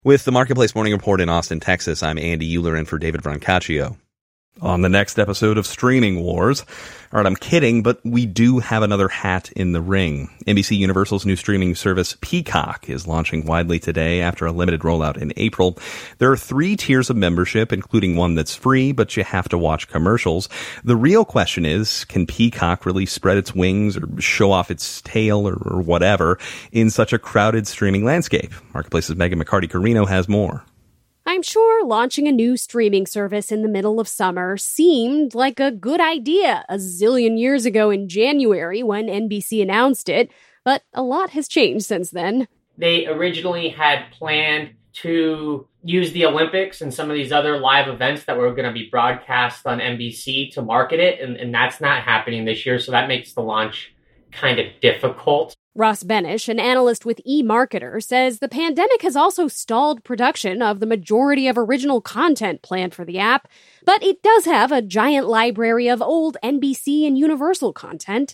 With the Marketplace Morning Report in Austin, Texas, I'm Andy Euler in for David Brancaccio. On the next episode of Streaming Wars. All right, I'm kidding, but we do have another hat in the ring. NBC Universal's new streaming service, Peacock, is launching widely today after a limited rollout in April. There are 3 tiers of membership, including one that's free, but you have to watch commercials. The real question is, can Peacock really spread its wings or show off its tail or whatever in such a crowded streaming landscape? Marketplace's Megan McCarty-Carino has more. I'm sure launching a new streaming service in the middle of summer seemed like a good idea a zillion years ago in January when NBC announced it, but a lot has changed since then. They originally had planned to use the Olympics and some of these other live events that were going to be broadcast on NBC to market it, and that's not happening this year, so that makes the launch kind of difficult. Ross Benish, an analyst with eMarketer, says the pandemic has also stalled production of the majority of original content planned for the app, but it does have a giant library of old NBC and Universal content.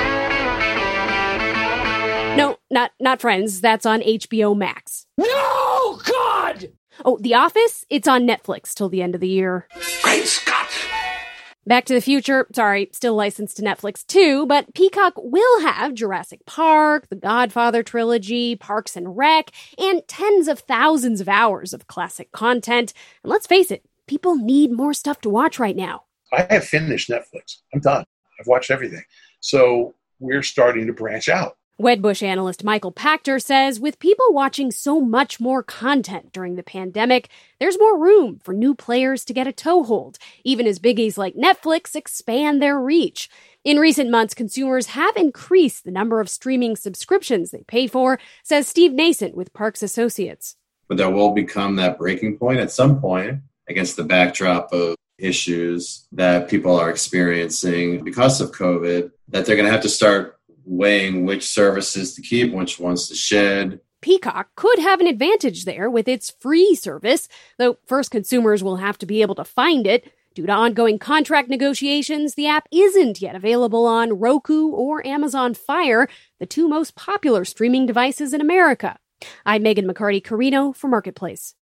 No, not Friends. That's on HBO Max. No, God! Oh, The Office? It's on Netflix till the end of the year. Great Scott! Back to the Future, sorry, still licensed to Netflix too, but Peacock will have Jurassic Park, The Godfather trilogy, Parks and Rec, and tens of thousands of hours of classic content. And let's face it, people need more stuff to watch right now. I have finished Netflix. I'm done. I've watched everything. So we're starting to branch out. Wedbush analyst Michael Pachter says with people watching so much more content during the pandemic, there's more room for new players to get a toehold, even as biggies like Netflix expand their reach. In recent months, consumers have increased the number of streaming subscriptions they pay for, says Steve Nascent with Parks Associates. But there will become that breaking point at some point against the backdrop of issues that people are experiencing because of COVID, that they're going to have to start weighing which services to keep, which ones to shed. Peacock could have an advantage there with its free service, though first consumers will have to be able to find it. Due to ongoing contract negotiations, the app isn't yet available on Roku or Amazon Fire, the 2 most popular streaming devices in America. I'm Megan McCarty-Carino for Marketplace.